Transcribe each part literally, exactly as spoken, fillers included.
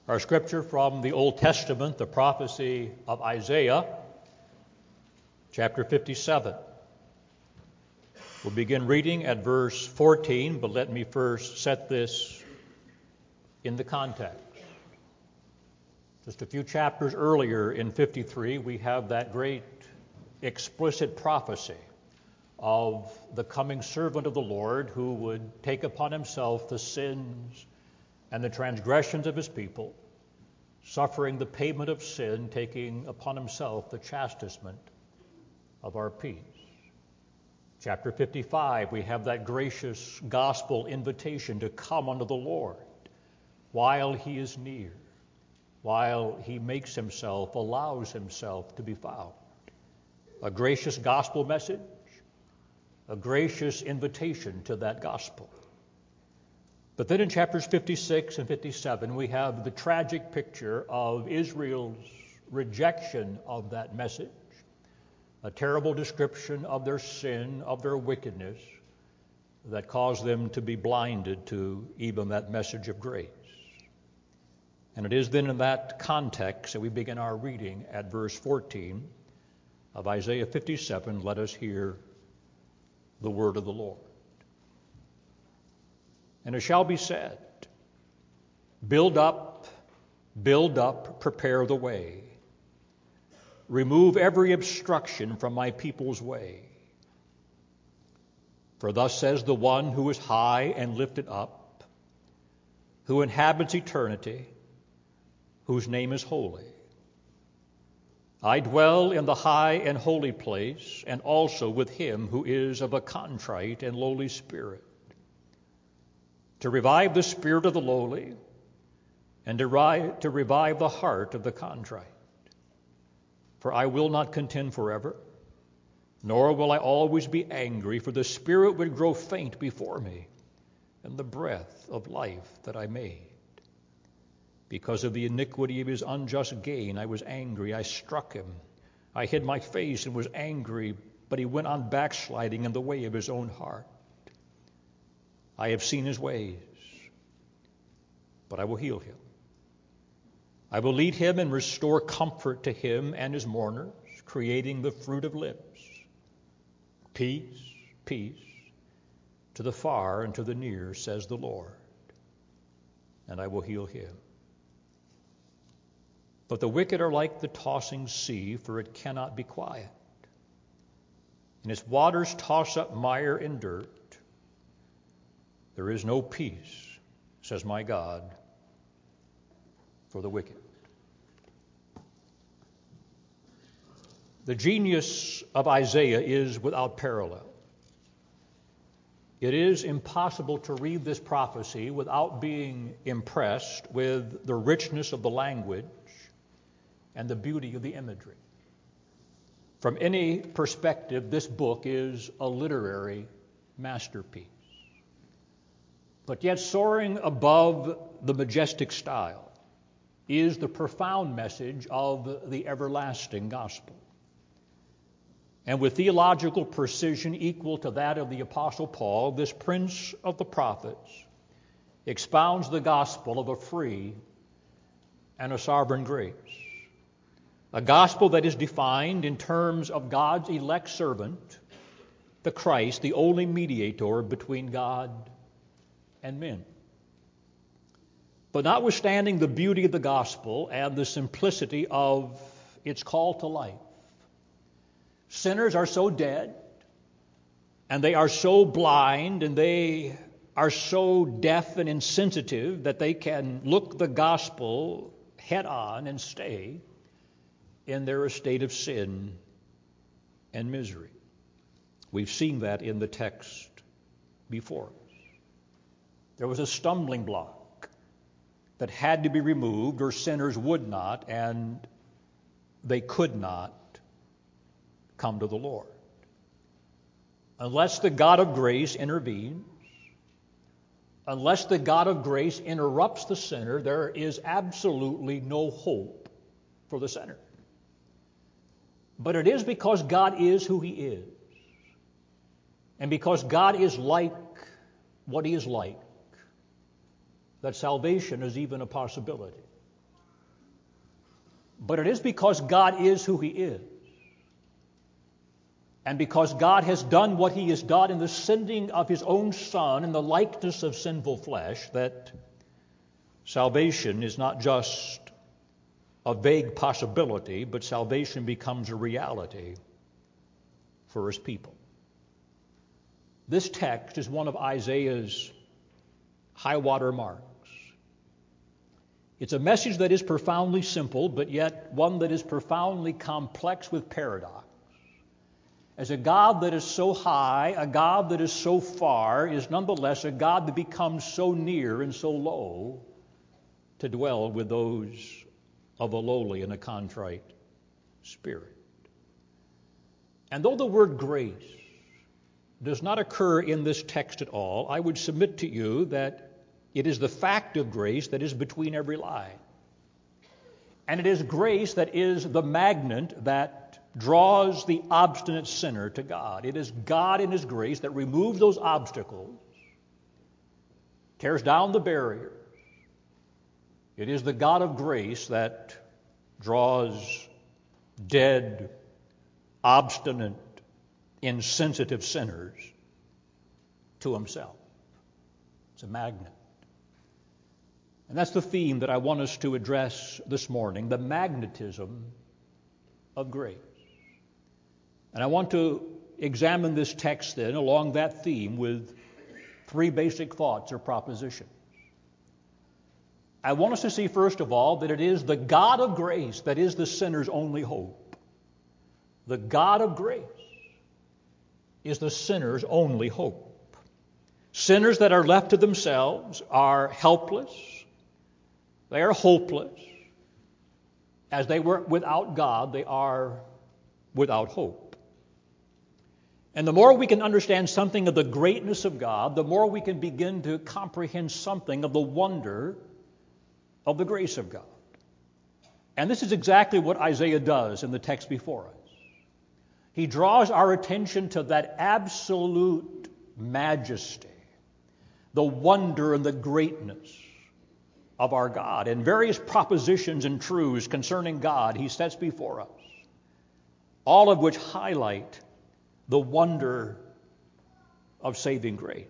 Our scripture from the Old Testament, the prophecy of Isaiah, chapter fifty-seven. We'll begin reading at verse fourteen, but let me first set this in the context. Just a few chapters earlier in fifty-three, we have that great explicit prophecy of the coming servant of the Lord who would take upon himself the sins and the transgressions of his people, suffering the payment of sin, taking upon himself the chastisement of our peace. Chapter fifty-five, we have that gracious gospel invitation to come unto the Lord while he is near, while he makes himself, allows himself to be found. A gracious gospel message, a gracious invitation to that gospel. But then in chapters fifty-six and fifty-seven, we have the tragic picture of Israel's rejection of that message, a terrible description of their sin, of their wickedness, that caused them to be blinded to even that message of grace. And it is then in that context that we begin our reading at verse fourteen of Isaiah fifty-seven. Let us hear the word of the Lord. And it shall be said, build up, build up, prepare the way. Remove every obstruction from my people's way. For thus says the one who is high and lifted up, who inhabits eternity, whose name is holy. I dwell in the high and holy place, and also with him who is of a contrite and lowly spirit, to revive the spirit of the lowly, and to, ri- to revive the heart of the contrite. For I will not contend forever, nor will I always be angry, for the spirit would grow faint before me, and the breath of life that I made. Because of the iniquity of his unjust gain, I was angry, I struck him. I hid my face and was angry, but he went on backsliding in the way of his own heart. I have seen his ways, but I will heal him. I will lead him and restore comfort to him and his mourners, creating the fruit of lips. Peace, peace, to the far and to the near, says the Lord, and I will heal him. But the wicked are like the tossing sea, for it cannot be quiet. And its waters toss up mire and dirt. There is no peace, says my God, for the wicked. The genius of Isaiah is without parallel. It is impossible to read this prophecy without being impressed with the richness of the language and the beauty of the imagery. From any perspective, this book is a literary masterpiece. But yet soaring above the majestic style is the profound message of the everlasting gospel. And with theological precision equal to that of the Apostle Paul, this prince of the prophets expounds the gospel of a free and a sovereign grace. A gospel that is defined in terms of God's elect servant, the Christ, the only mediator between God and men. But notwithstanding the beauty of the gospel and the simplicity of its call to life, sinners are so dead, and they are so blind, and they are so deaf and insensitive that they can look the gospel head on and stay in their estate of sin and misery. We've seen that in the text before us. There was a stumbling block that had to be removed, or sinners would not, and they could not come to the Lord. Unless the God of grace intervenes, unless the God of grace interrupts the sinner, there is absolutely no hope for the sinner. But it is because God is who he is, and because God is like what he is like, that salvation is even a possibility. but it is because God is who He is. And because God has done what He has done in the sending of His own Son in the likeness of sinful flesh, that salvation is not just a vague possibility, but salvation becomes a reality for His people. This text is one of Isaiah's high water marks. It's a message that is profoundly simple, but yet one that is profoundly complex with paradox. As a God that is so high, a God that is so far, is nonetheless a God that becomes so near and so low to dwell with those of a lowly and a contrite spirit. And though the word grace does not occur in this text at all, I would submit to you that it is the fact of grace that is between every line. And it is grace that is the magnet that draws the obstinate sinner to God. It is God in His grace that removes those obstacles, tears down the barriers. It is the God of grace that draws dead, obstinate, insensitive sinners to Himself. It's a magnet. And that's the theme that I want us to address this morning, the magnetism of grace. And I want to examine this text then along that theme with three basic thoughts or propositions. I want us to see, first of all, that it is the God of grace that is the sinner's only hope. The God of grace is the sinner's only hope. Sinners that are left to themselves are helpless. They are hopeless. As they were without God, they are without hope. And the more we can understand something of the greatness of God, the more we can begin to comprehend something of the wonder of the grace of God. And this is exactly what Isaiah does in the text before us. He draws our attention to that absolute majesty, the wonder and the greatness of our God. And various propositions and truths concerning God He sets before us, all of which highlight the wonder of saving grace.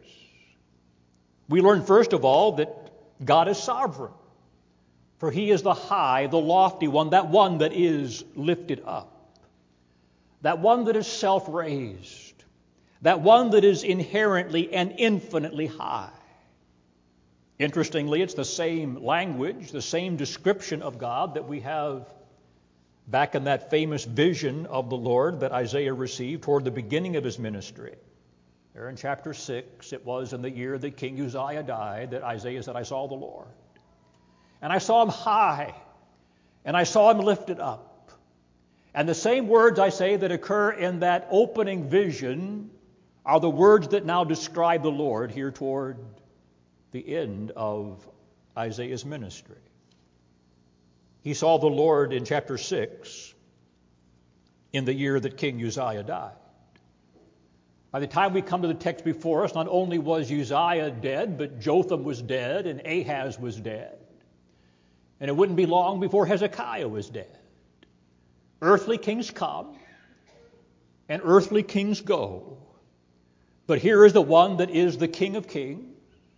We learn, first of all, that God is sovereign, for He is the high, the lofty one, that one that is lifted up, that one that is self-raised, that one that is inherently and infinitely high. Interestingly, it's the same language, the same description of God that we have back in that famous vision of the Lord that Isaiah received toward the beginning of his ministry. There in chapter six, it was in the year that King Uzziah died that Isaiah said, I saw the Lord. And I saw Him high, and I saw Him lifted up. And the same words, I say, that occur in that opening vision are the words that now describe the Lord here toward the end of Isaiah's ministry. He saw the Lord in chapter six in the year that King Uzziah died. By the time we come to the text before us, not only was Uzziah dead, but Jotham was dead and Ahaz was dead. And it wouldn't be long before Hezekiah was dead. Earthly kings come and earthly kings go. But here is the one that is the King of kings.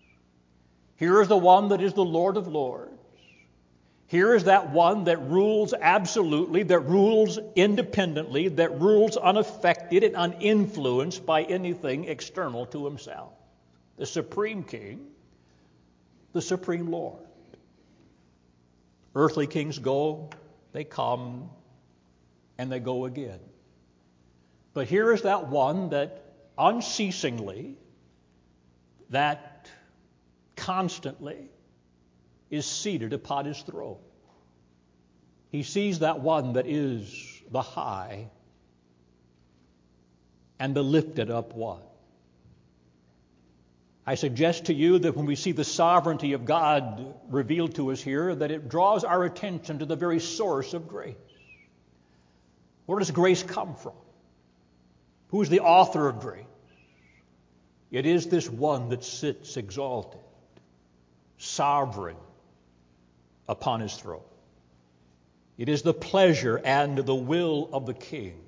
Here is the one that is the Lord of lords. Here is that one that rules absolutely, that rules independently, that rules unaffected and uninfluenced by anything external to Himself. The supreme King, the supreme Lord. Earthly kings go, they come, and they go again. But here is that one that unceasingly, that constantly is seated upon His throne. He sees that one that is the high and the lifted up one. I suggest to you that when we see the sovereignty of God revealed to us here, that it draws our attention to the very source of grace. Where does grace come from? Who is the author of grace? It is this one that sits exalted, sovereign upon His throne. It is the pleasure and the will of the King.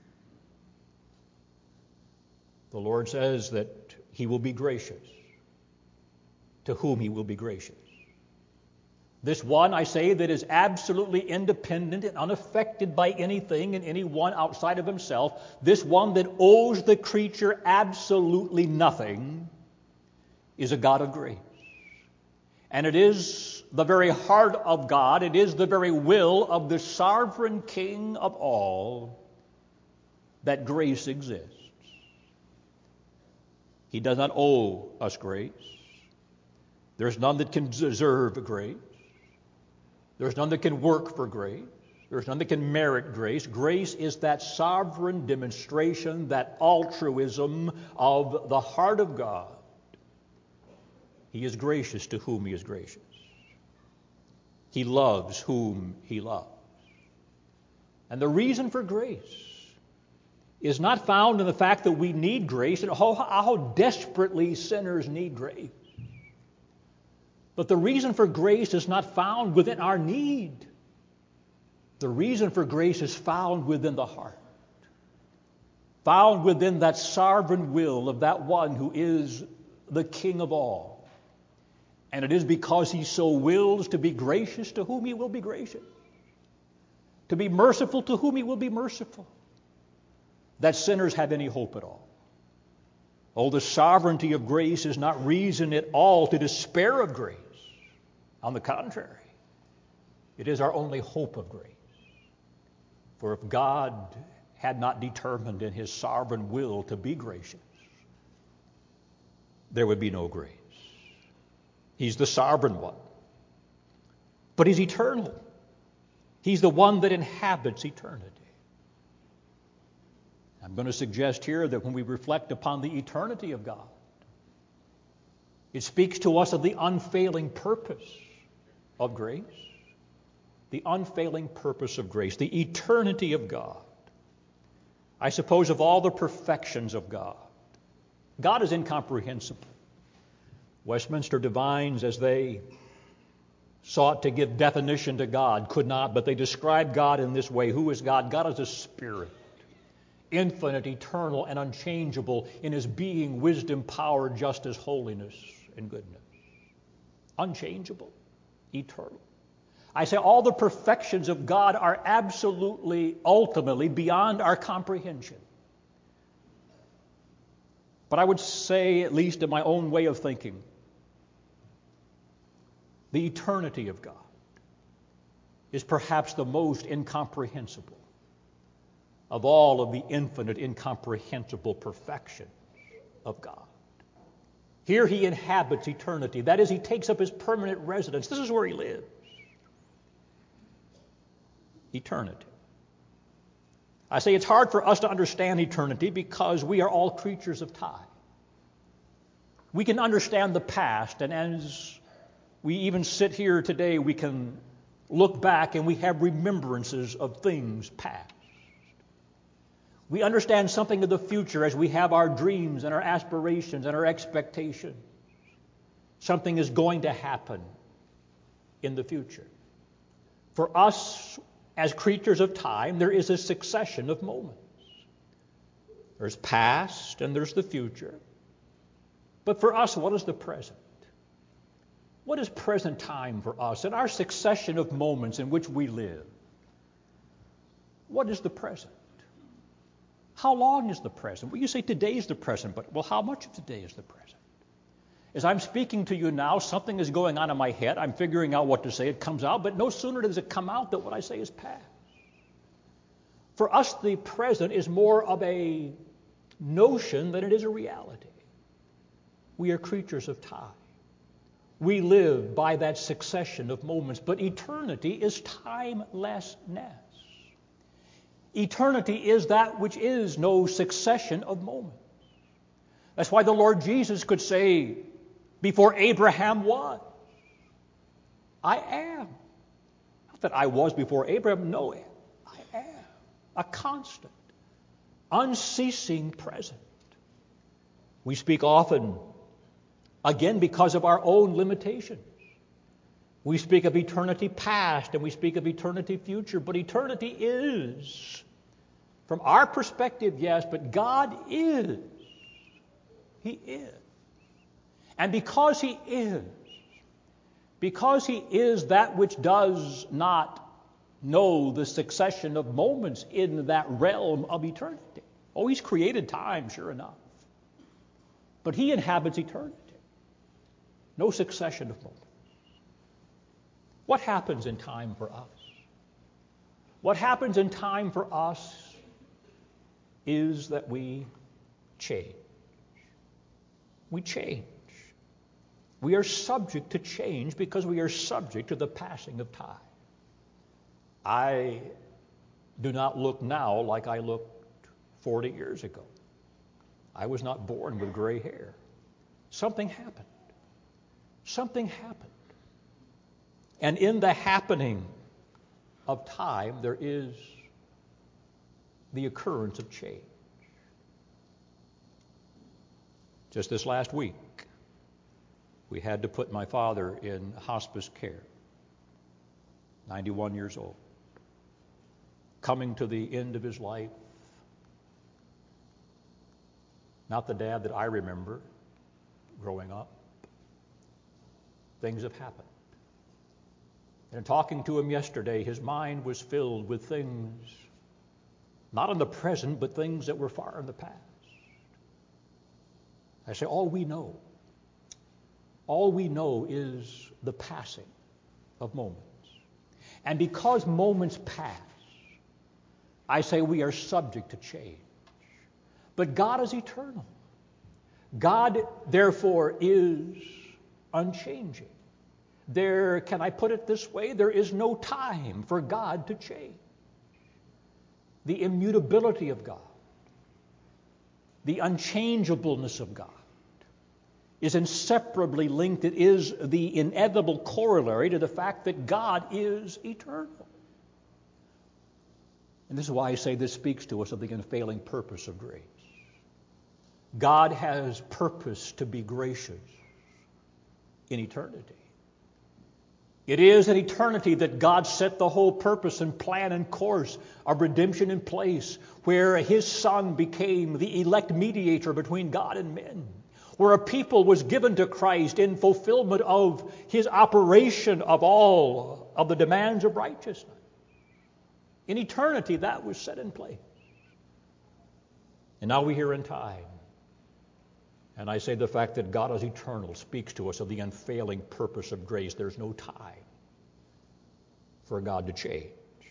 The Lord says that He will be gracious to whom He will be gracious. This one, I say, that is absolutely independent and unaffected by anything and anyone outside of himself, this one that owes the creature absolutely nothing, is a God of grace. And it is the very heart of God, it is the very will of the sovereign King of all that grace exists. He does not owe us grace. There's none that can deserve grace. There's none that can work for grace. There's none that can merit grace. Grace is that sovereign demonstration, that altruism of the heart of God. He is gracious to whom He is gracious. He loves whom He loves. And the reason for grace is not found in the fact that we need grace and how, how desperately sinners need grace. But the reason for grace is not found within our need. The reason for grace is found within the heart. Found within that sovereign will of that one who is the King of all. And it is because He so wills to be gracious to whom He will be gracious. To be merciful to whom He will be merciful. That sinners have any hope at all. Oh, the sovereignty of grace is not reason at all to despair of grace. On the contrary, it is our only hope of grace. For if God had not determined in His sovereign will to be gracious, there would be no grace. He's the sovereign one. But He's eternal. He's the one that inhabits eternity. I'm going to suggest here that when we reflect upon the eternity of God, it speaks to us of the unfailing purpose of grace. The unfailing purpose of grace, the eternity of God. I suppose of all the perfections of God, God is incomprehensible. Westminster divines, as they sought to give definition to God, could not, but they described God in this way. Who is God? God is a spirit, infinite, eternal, and unchangeable in His being, wisdom, power, justice, holiness, and goodness. Unchangeable, eternal. I say all the perfections of God are absolutely, ultimately beyond our comprehension. But I would say, at least in my own way of thinking, the eternity of God is perhaps the most incomprehensible of all of the infinite, incomprehensible perfections of God. Here He inhabits eternity. That is, He takes up His permanent residence. This is where He lives. Eternity. I say it's hard for us to understand eternity because we are all creatures of time. We can understand the past, and as we even sit here today, we can look back and we have remembrances of things past. We understand something of the future as we have our dreams and our aspirations and our expectations. Something is going to happen in the future. For us, as creatures of time, there is a succession of moments. There's past and there's the future. But for us, what is the present? What is present time for us in our succession of moments in which we live? What is the present? How long is the present? Well, you say today is the present, but well, how much of today is the present? As I'm speaking to you now, something is going on in my head. I'm figuring out what to say. It comes out, but no sooner does it come out than what I say is past. For us, the present is more of a notion than it is a reality. We are creatures of time. We live by that succession of moments, but eternity is timelessness. Eternity is that which is no succession of moments. That's why the Lord Jesus could say, before Abraham was, I am. Not that I was before Abraham, no, I am. A constant, unceasing present. We speak often, again because of our own limitations. We speak of eternity past and we speak of eternity future, but eternity is, from our perspective, yes, but God is. He is. And because He is, because He is that which does not know the succession of moments in that realm of eternity. Oh, He's created time, sure enough. But He inhabits eternity. No succession of moments. What happens in time for us? What happens in time for us is that we change. We change. We are subject to change because we are subject to the passing of time. I do not look now like I looked forty years ago. I was not born with gray hair. Something happened. Something happened. And in the happening of time, there is the occurrence of change. Just this last week, we had to put my father in hospice care, ninety-one years old, coming to the end of his life. Not the dad that I remember growing up. Things have happened. And in talking to him yesterday, his mind was filled with things, not in the present, but things that were far in the past. I say, all we know, all we know is the passing of moments. And because moments pass, I say we are subject to change. But God is eternal. God, therefore, is unchanging. There, can I put it this way? There is no time for God to change. The immutability of God, the unchangeableness of God is inseparably linked. It is the inevitable corollary to the fact that God is eternal. And this is why I say this speaks to us of the unfailing purpose of grace. God has purpose to be gracious in eternity. It is in eternity that God set the whole purpose and plan and course of redemption in place, where His Son became the elect mediator between God and men, where a people was given to Christ in fulfillment of His operation of all of the demands of righteousness. In eternity, that was set in place. And now we're here in time. And I say the fact that God is eternal speaks to us of the unfailing purpose of grace. There's no time for God to change.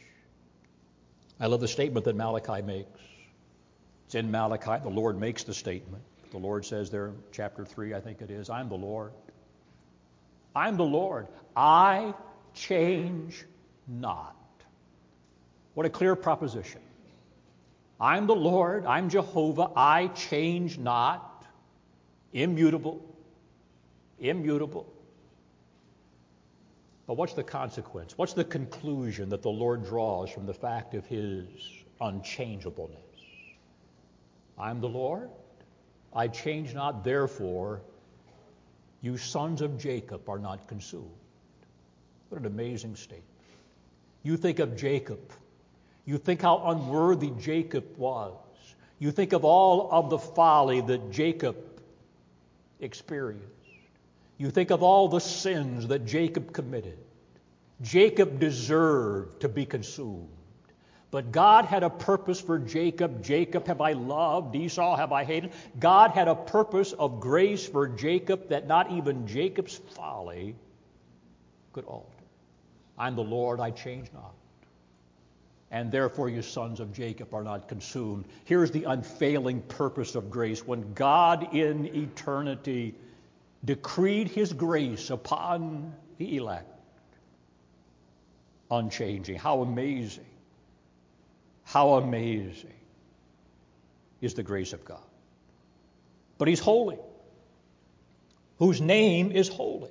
I love the statement that Malachi makes. It's in Malachi. The Lord makes the statement. The Lord says there, chapter three, I think it is, I'm the Lord. I'm the Lord. I change not. What a clear proposition. I'm the Lord. I'm Jehovah. I change not. Immutable, immutable. But what's the consequence? What's the conclusion that the Lord draws from the fact of His unchangeableness? I'm the Lord, I change not, therefore you sons of Jacob are not consumed. What an amazing statement. You think of Jacob. You think how unworthy Jacob was. You think of all of the folly that Jacob experienced. You think of all the sins that Jacob committed. Jacob deserved to be consumed. But God had a purpose for Jacob. Jacob have I loved, Esau have I hated. God had a purpose of grace for Jacob that not even Jacob's folly could alter. I'm the Lord, I change not. And therefore you sons of Jacob are not consumed. Here's the unfailing purpose of grace. When God in eternity decreed His grace upon the elect, unchanging. How amazing, how amazing is the grace of God. But He's holy, whose name is holy.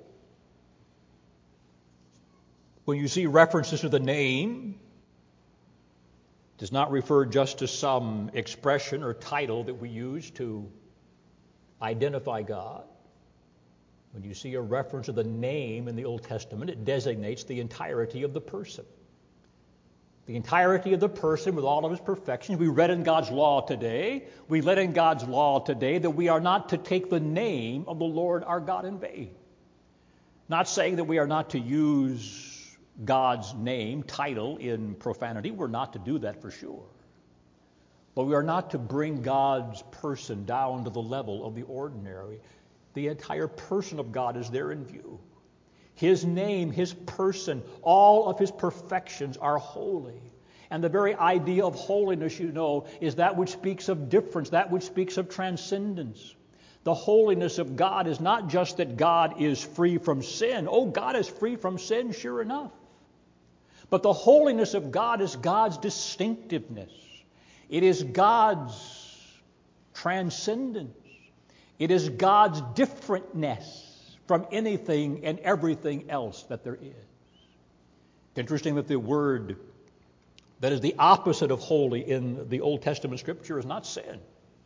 When you see references to the name, does not refer just to some expression or title that we use to identify God. When you see a reference to the name in the Old Testament, it designates the entirety of the person. The entirety of the person with all of his perfections. We read in God's law today, we read in God's law today that we are not to take the name of the Lord our God in vain. Not saying that we are not to use God's name, title, in profanity. We're not to do that for sure. But we are not to bring God's person down to the level of the ordinary. The entire person of God is there in view. His name, his person, all of his perfections are holy. And the very idea of holiness, you know, is that which speaks of difference, that which speaks of transcendence. The holiness of God is not just that God is free from sin. Oh, God is free from sin, sure enough. But the holiness of God is God's distinctiveness. It is God's transcendence. It is God's differentness from anything and everything else that there is. It's interesting that the word that is the opposite of holy in the Old Testament Scripture is not sin,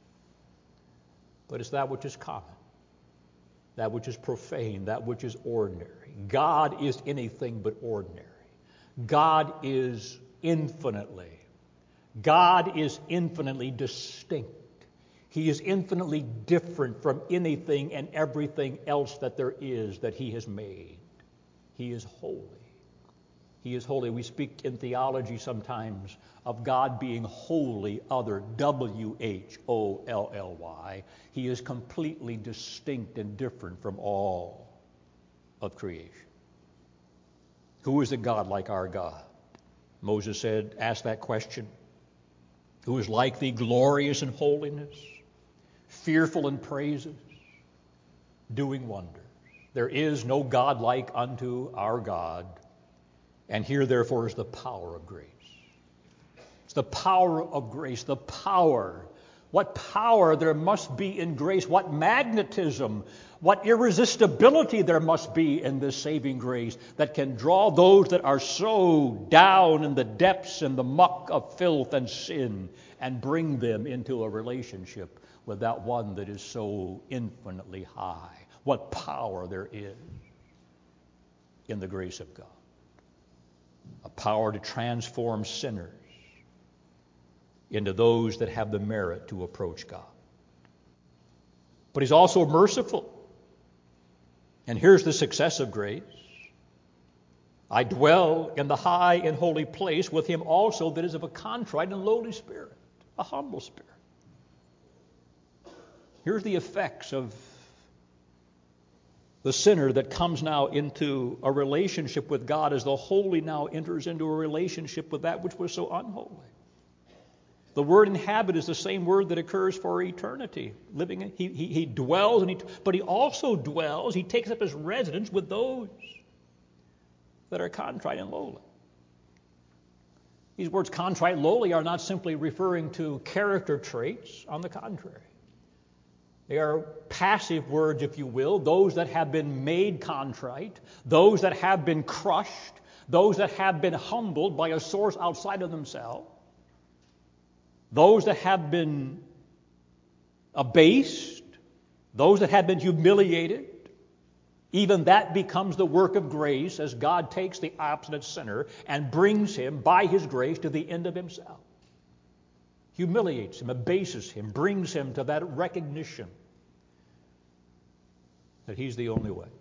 but it's that which is common, that which is profane, that which is ordinary. God is anything but ordinary. God is infinitely, God is infinitely distinct. He is infinitely different from anything and everything else that there is that he has made. He is holy. He is holy. We speak in theology sometimes of God being wholly other, W H O L L Y. He is completely distinct and different from all of creation. Who is a God like our God? Moses said, ask that question. Who is like thee, glorious in holiness, fearful in praises, doing wonders. There is no God like unto our God. And here, therefore, is the power of grace. It's the power of grace, the power. What power there must be in grace, what magnetism, what irresistibility there must be in this saving grace that can draw those that are so down in the depths and the muck of filth and sin and bring them into a relationship with that one that is so infinitely high. What power there is in the grace of God. A power to transform sinners into those that have the merit to approach God. But he's also merciful. And here's the success of grace. I dwell in the high and holy place with him also that is of a contrite and lowly spirit, a humble spirit. Here's the effects of the sinner that comes now into a relationship with God as the holy now enters into a relationship with that which was so unholy. The word inhabit is the same word that occurs for eternity. Living, in, he, he, he dwells, and he, but he also dwells, he takes up his residence with those that are contrite and lowly. These words contrite and lowly are not simply referring to character traits. On the contrary. They are passive words, if you will, those that have been made contrite, those that have been crushed, those that have been humbled by a source outside of themselves, those that have been abased, those that have been humiliated. Even that becomes the work of grace as God takes the obstinate sinner and brings him by his grace to the end of himself. Humiliates him, abases him, brings him to that recognition that he's the only way.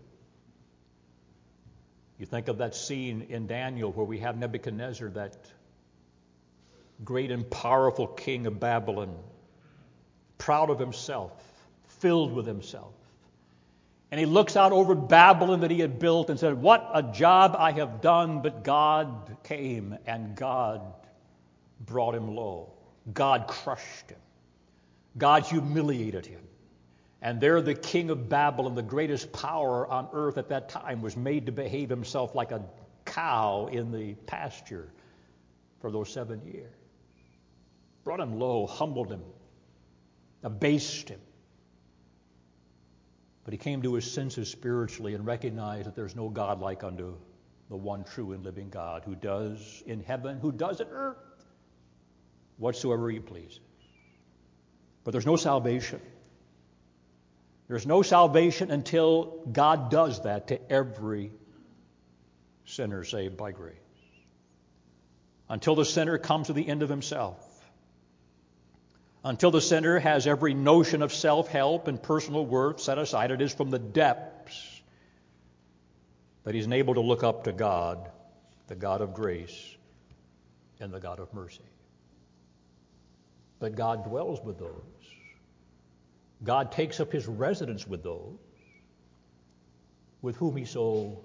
You think of that scene in Daniel where we have Nebuchadnezzar, that great and powerful king of Babylon, proud of himself, filled with himself. And he looks out over Babylon that he had built and said, what a job I have done, but God came and God brought him low. God crushed him. God humiliated him. And there the king of Babylon, the greatest power on earth at that time, was made to behave himself like a cow in the pasture for those seven years. Brought him low, humbled him, abased him. But he came to his senses spiritually and recognized that there's no God like unto the one true and living God, who does in heaven, who does in earth, whatsoever he pleases. But there's no salvation There's no salvation until God does that to every sinner saved by grace. Until the sinner comes to the end of himself. Until the sinner has every notion of self-help and personal worth set aside. It is from the depths that he's able to look up to God, the God of grace and the God of mercy. But God dwells with those. God takes up his residence with those with whom he so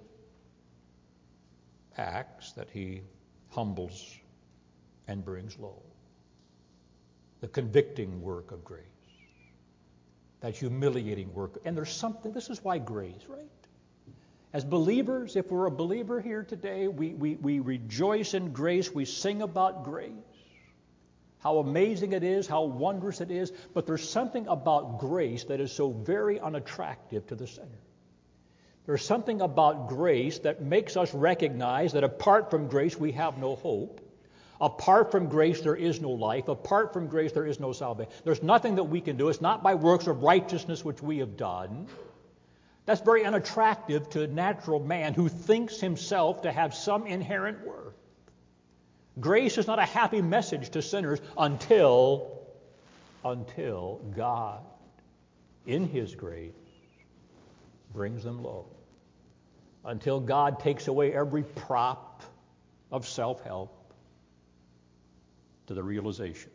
acts that he humbles and brings low. The convicting work of grace. That humiliating work. And there's something, this is why grace, right? As believers, if we're a believer here today, we, we, we rejoice in grace, we sing about grace. How amazing it is, how wondrous it is, but there's something about grace that is so very unattractive to the sinner. There's something about grace that makes us recognize that apart from grace we have no hope. Apart from grace there is no life. Apart from grace there is no salvation. There's nothing that we can do. It's not by works of righteousness which we have done. That's very unattractive to a natural man who thinks himself to have some inherent worth. Grace is not a happy message to sinners until, until God, in his grace, brings them low. Until God takes away every prop of self-help to the realization.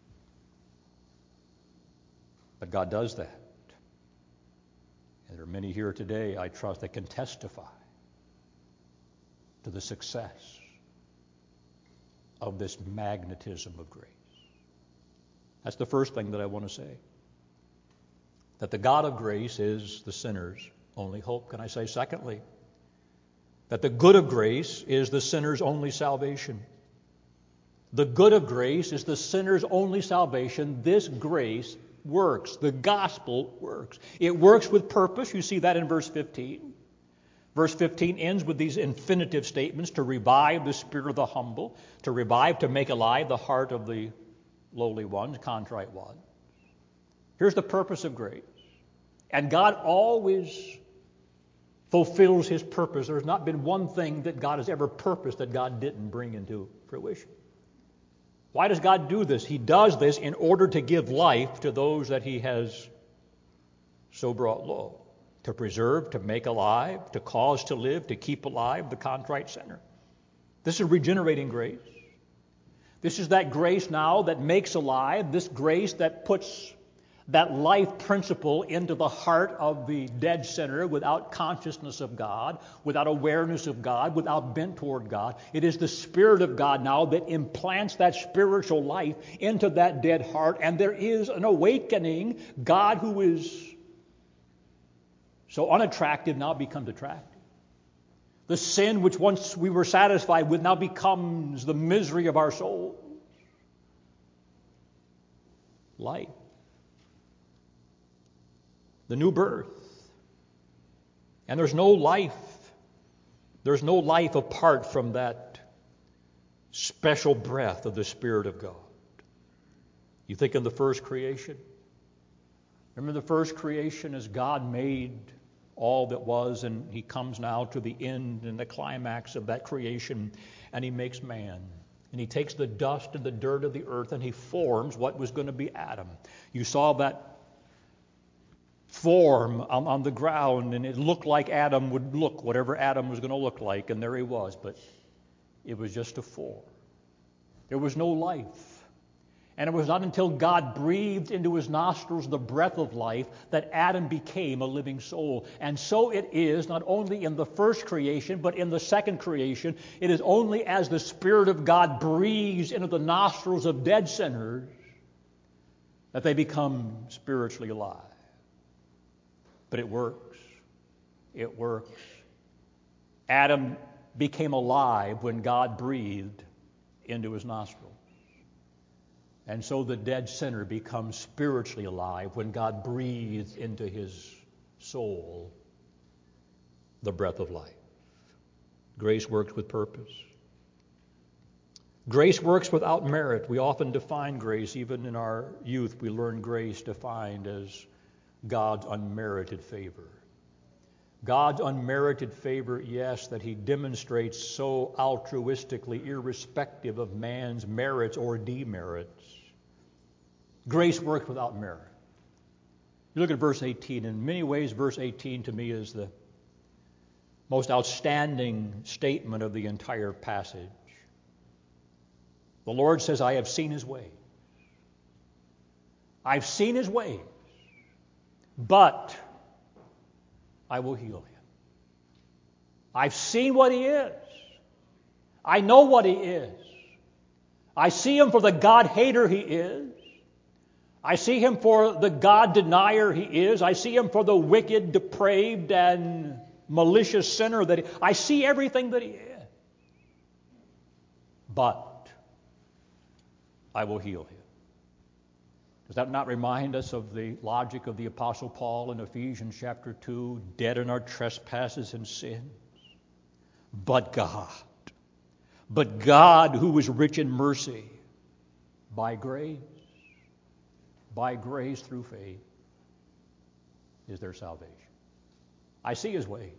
But God does that. And there are many here today, I trust, that can testify to the success of this magnetism of grace. That's the first thing that I want to say. That the God of grace is the sinner's only hope. Can I say secondly? That the good of grace is the sinner's only salvation. The good of grace is the sinner's only salvation. This grace works. The gospel works. It works with purpose. You see that in verse fifteen. Verse fifteen ends with these infinitive statements: to revive the spirit of the humble, to revive, to make alive the heart of the lowly ones, contrite one. Here's the purpose of grace. And God always fulfills his purpose. There's not been one thing that God has ever purposed that God didn't bring into fruition. Why does God do this? He does this in order to give life to those that he has so brought low. To preserve, to make alive, to cause to live, to keep alive the contrite sinner. This is regenerating grace. This is that grace now that makes alive, this grace that puts that life principle into the heart of the dead sinner without consciousness of God, without awareness of God, without bent toward God. It is the Spirit of God now that implants that spiritual life into that dead heart, and there is an awakening. God, who is so unattractive, now becomes attractive. The sin which once we were satisfied with now becomes the misery of our soul. Life. The new birth. And there's no life. There's no life apart from that special breath of the Spirit of God. You think of the first creation. Remember the first creation as God made all that was, and he comes now to the end and the climax of that creation, and he makes man. And he takes the dust and the dirt of the earth and he forms what was going to be Adam. You saw that form on, on the ground, and it looked like Adam would look, whatever Adam was going to look like, and there he was, but it was just a form. There was no life. And it was not until God breathed into his nostrils the breath of life that Adam became a living soul. And so it is not only in the first creation, but in the second creation. It is only as the Spirit of God breathes into the nostrils of dead sinners that they become spiritually alive. But it works. It works. Adam became alive when God breathed into his nostrils. And so the dead sinner becomes spiritually alive when God breathes into his soul the breath of life. Grace works with purpose. Grace works without merit. We often define grace, even in our youth, we learn grace defined as God's unmerited favor. God's unmerited favor, yes, that he demonstrates so altruistically, irrespective of man's merits or demerits. Grace works without merit. You look at verse eighteen. In many ways, verse eighteen to me is the most outstanding statement of the entire passage. The Lord says, I have seen his ways. I've seen his ways, but I will heal him. I've seen what he is. I know what he is. I see him for the God-hater he is. I see him for the God-denier he is. I see him for the wicked, depraved, and malicious sinner that he, I see everything that he is. But I will heal him. Does that not remind us of the logic of the Apostle Paul in Ephesians chapter two, dead in our trespasses and sins? But God, but God who is rich in mercy, by grace, by grace through faith, is their salvation. I see his ways.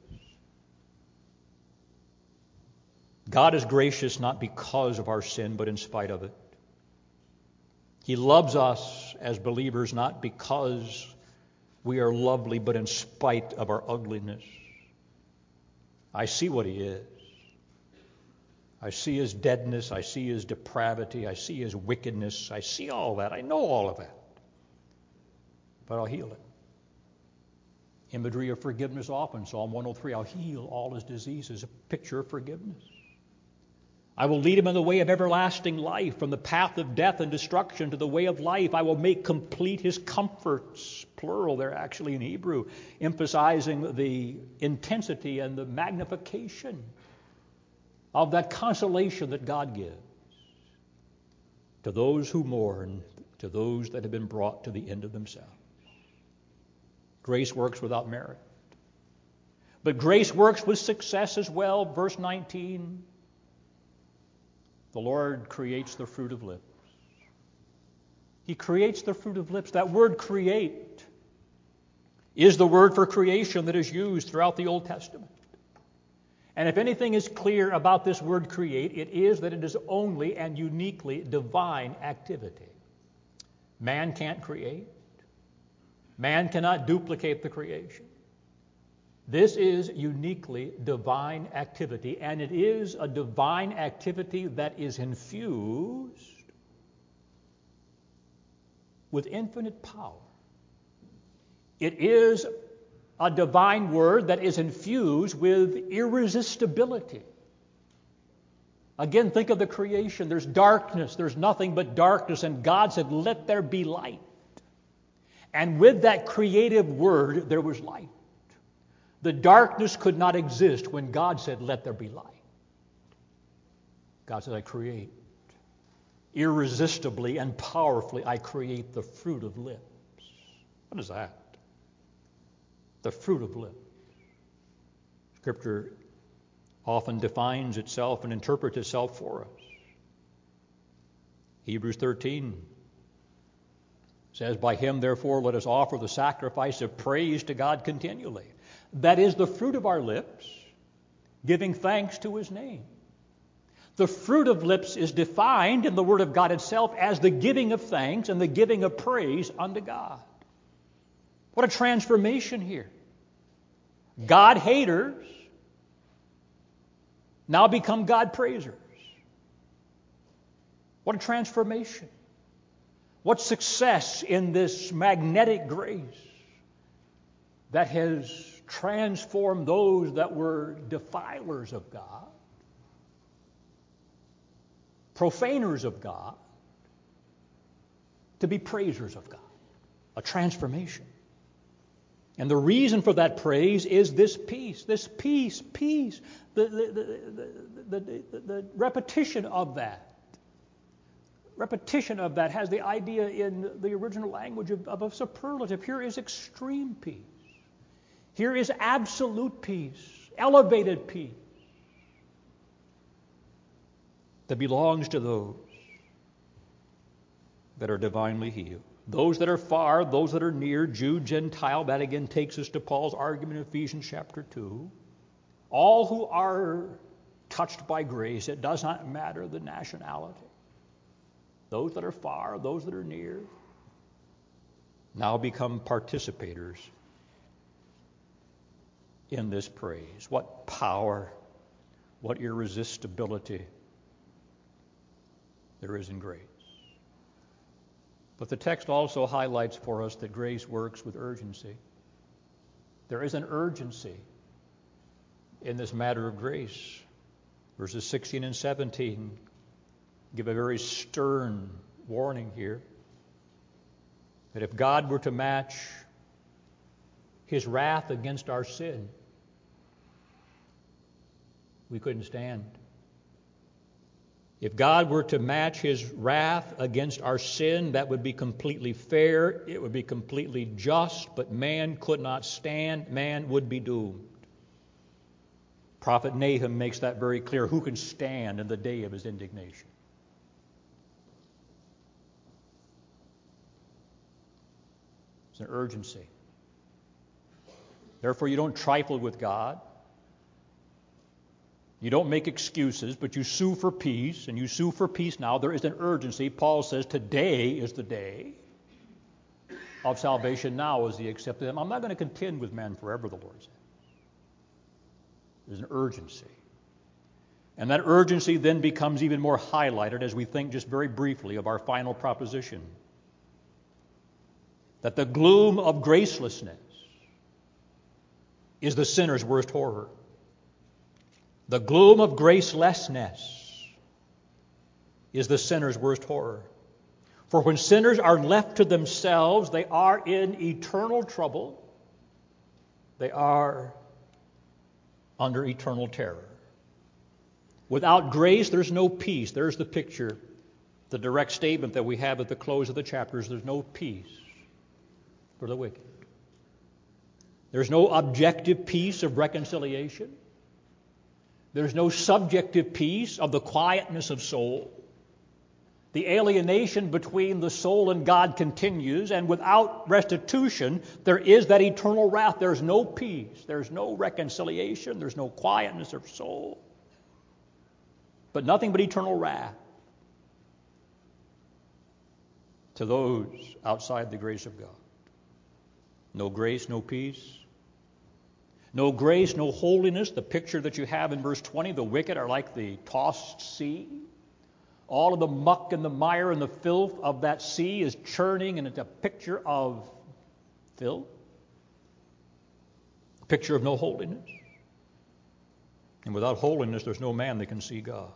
God is gracious not because of our sin, but in spite of it. He loves us as believers not because we are lovely, but in spite of our ugliness. I see what he is. I see his deadness. I see his depravity. I see his wickedness. I see all that. I know all of that. But I'll heal it. Imagery of forgiveness often. Psalm one oh three, I'll heal all his diseases. A picture of forgiveness. I will lead him in the way of everlasting life, from the path of death and destruction to the way of life. I will make complete his comforts, plural there actually in Hebrew, emphasizing the intensity and the magnification of that consolation that God gives to those who mourn, to those that have been brought to the end of themselves. Grace works without merit. But grace works with success as well. Verse nineteen. The Lord creates the fruit of lips. He creates the fruit of lips. That word create is the word for creation that is used throughout the Old Testament. And if anything is clear about this word create, it is that it is only and uniquely divine activity. Man can't create. Man cannot duplicate the creation. This is uniquely divine activity, and it is a divine activity that is infused with infinite power. It is a divine word that is infused with irresistibility. Again, think of the creation. There's darkness. There's nothing but darkness, and God said, let there be light. And with that creative word, there was light. The darkness could not exist when God said, let there be light. God said, I create. Irresistibly and powerfully, I create the fruit of lips. What is that? The fruit of lips. Scripture often defines itself and interprets itself for us. Hebrews thirteen says, by him, therefore, let us offer the sacrifice of praise to God continually. That is the fruit of our lips, giving thanks to his name. The fruit of lips is defined in the Word of God itself as the giving of thanks and the giving of praise unto God. What a transformation here. God haters now become God praisers. What a transformation. What success in this magnetic grace that has transformed those that were defilers of God, profaners of God, to be praisers of God. A transformation. And the reason for that praise is this peace, this peace, peace, the, the, the, the, the, the repetition of that. Repetition of that has the idea in the original language of, of a superlative. Here is extreme peace. Here is absolute peace, elevated peace that belongs to those that are divinely healed. Those that are far, those that are near, Jew, Gentile, that again takes us to Paul's argument in Ephesians chapter two. All who are touched by grace, it does not matter the nationality. Those that are far, those that are near, now become participators in this praise. What power, what irresistibility there is in grace. But the text also highlights for us that grace works with urgency. There is an urgency in this matter of grace. Verses sixteen and seventeen give a very stern warning here that if God were to match his wrath against our sin, we couldn't stand. If God were to match his wrath against our sin, that would be completely fair, it would be completely just, but man could not stand, man would be doomed. Prophet Nahum makes that very clear. Who can stand in the day of his indignation? It's an urgency. Therefore, you don't trifle with God. You don't make excuses, but you sue for peace, and you sue for peace now. There is an urgency. Paul says today is the day of salvation. Now is the accepted them. I'm not going to contend with men forever, the Lord said. There's an urgency. And that urgency then becomes even more highlighted as we think just very briefly of our final proposition. That the gloom of gracelessness is the sinner's worst horror. The gloom of gracelessness is the sinner's worst horror. For when sinners are left to themselves, they are in eternal trouble. They are under eternal terror. Without grace, there's no peace. There's the picture, the direct statement that we have at the close of the chapters. There's no peace for the wicked. There's no objective peace of reconciliation. There's no subjective peace of the quietness of soul. The alienation between the soul and God continues, and without restitution, there is that eternal wrath. There's no peace. There's no reconciliation. There's no quietness of soul. But nothing but eternal wrath to those outside the grace of God. No grace, no peace. No grace, no holiness. The picture that you have in verse twenty, the wicked are like the tossed sea. All of the muck and the mire and the filth of that sea is churning, and it's a picture of filth. A picture of no holiness. And without holiness, there's no man that can see God.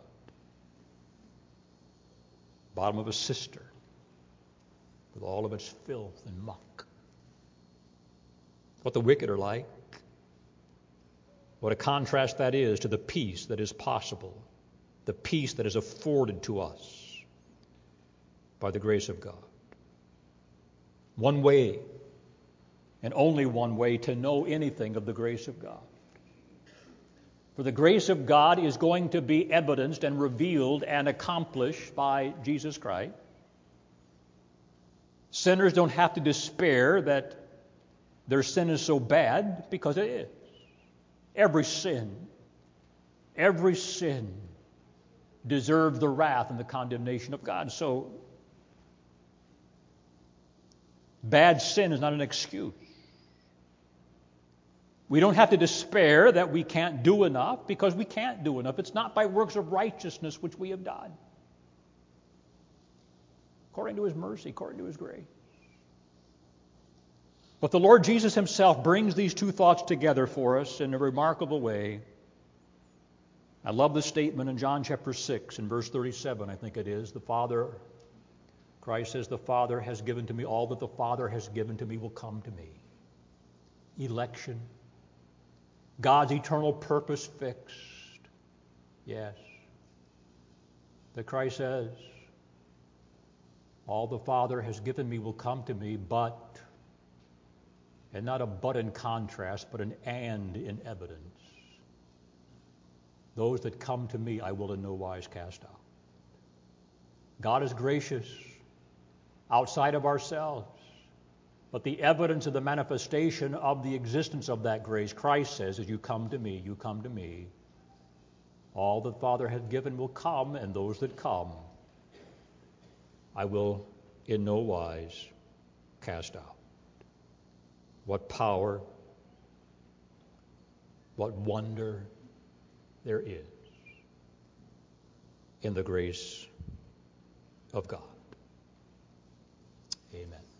Bottom of a cistern with all of its filth and muck. What the wicked are like. What a contrast that is to the peace that is possible, the peace that is afforded to us by the grace of God. One way, and only one way, to know anything of the grace of God. For the grace of God is going to be evidenced and revealed and accomplished by Jesus Christ. Sinners don't have to despair that their sin is so bad, because it is. Every sin, every sin deserved the wrath and the condemnation of God. So, bad sin is not an excuse. We don't have to despair that we can't do enough, because we can't do enough. It's not by works of righteousness which we have done. According to his mercy, according to his grace. But the Lord Jesus himself brings these two thoughts together for us in a remarkable way. I love the statement in John chapter six and verse thirty-seven, I think it is. The Father, Christ says, the Father has given to me, all that the Father has given to me will come to me. Election. God's eternal purpose fixed. Yes. That Christ says, all the Father has given me will come to me, but, and not a but in contrast, but an and in evidence. Those that come to me I will in no wise cast out. God is gracious. outside of ourselves, but the evidence of the manifestation of the existence of that grace. Christ says, as you come to me, you come to me. All the Father has given will come, and those that come I will in no wise cast out. What power, what wonder there is in the grace of God. Amen.